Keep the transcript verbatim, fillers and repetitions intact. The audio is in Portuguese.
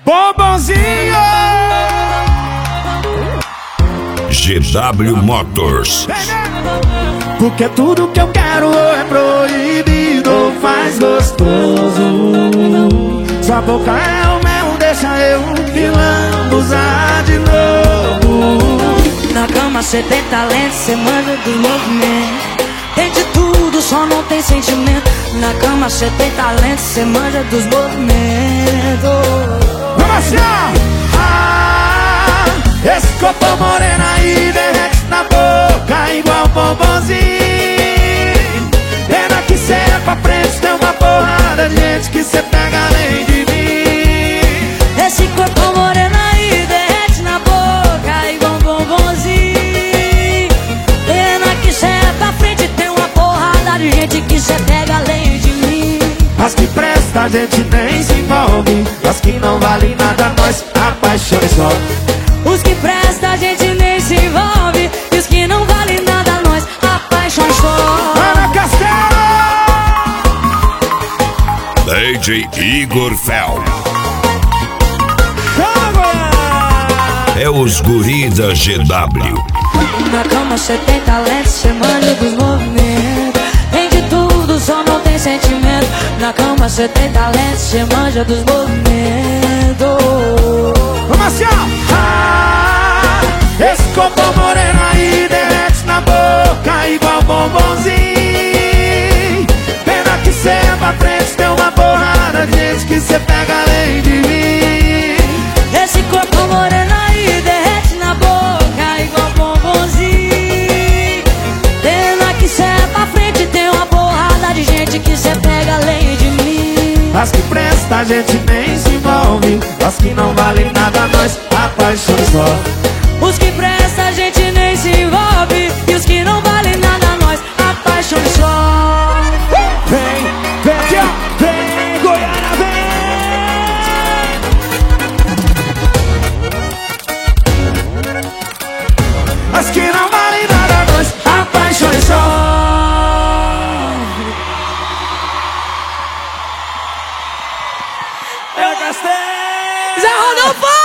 Bombonzinho G W Motors. Porque tudo que eu quero é proibido ou faz gostoso. Sua boca é o mel, deixa eu me lambuzar de novo. Na cama cê tem talento, cê manja do movimento. Tem de tudo, só não tem sentimento. Na cama cê tem talento, cê manja dos movimentos. Vamos assim, ó. Ah, esse corpo moreno aí derrete na boca igual bombonzinho. Pena que cê é pra frente, tem uma porrada de gente que cê pega além de mim. Esse corpo moreno aí derrete na boca igual bombonzinho. Pena que cê é pra frente, tem uma porrada de gente que cê pega além de mim. As que presta a gente nem se envolve, as que não valem nada nós apaixonamos só. Os que presta a gente nem se envolve, e os que não valem nada nós apaixonamos só. Ana Castelo, D J Igor Fel. É os guri da G W. Na cama cê tem talento, cê manja dos movimentos. Tem de tudo, só não tem sentimento. Na cama cê tem talento, cê manja dos movimentos. vamos assim, ó. Ah, esse corpo moreno aí derrete na boca igual bombonzinho. Pena que cê é pra frente, tem uma porrada de gente que cê pega além de mim. Esse corpo moreno aí derrete na boca igual bombonzinho. Pena que cê é pra frente, tem uma porrada de gente que cê pega além de mim. As que presta a gente nem se envolve, as que não valem nada nós apaixonamos só. Os que presta a gente nem se envolve, e os que não valem nada nós apaixonamos só. Vem, vem aqui, ó. Vem, Goiânia, vem. As que não valem nada nós apaixonamos só. Zé Rodolfo!